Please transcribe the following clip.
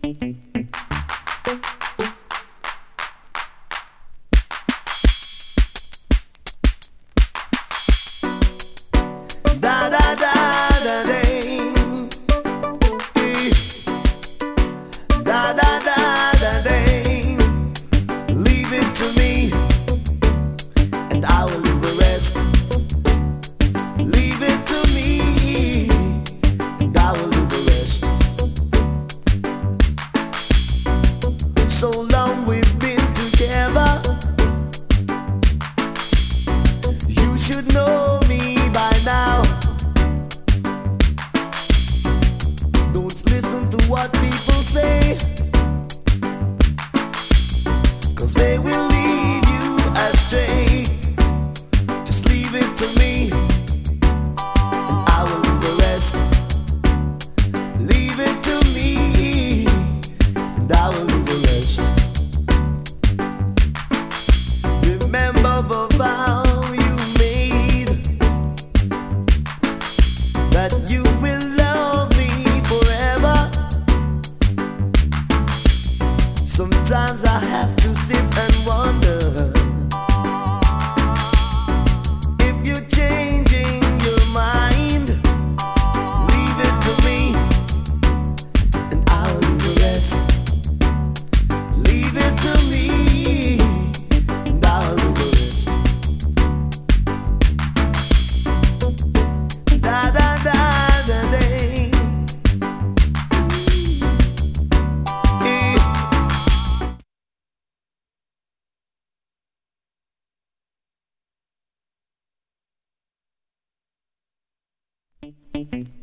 Da da da da ding. Da da da da ding. Leave it to me, and I will leave the rest. Leave it to me, and I will leave the rest. So long we've been together. You should know me by now. Don't listen to what people say, 'cause they will lead you astray. Just leave it to me, and I will do the rest. Leave it to me, and I will do the rest. Remember the vow you made, that you will love me forever. Sometimes I have to sit and wonder if you're changing your mind. Leave it to me, and I'll do the rest. Leave it to me, and I'll do the rest. Da da da da ding. Eh.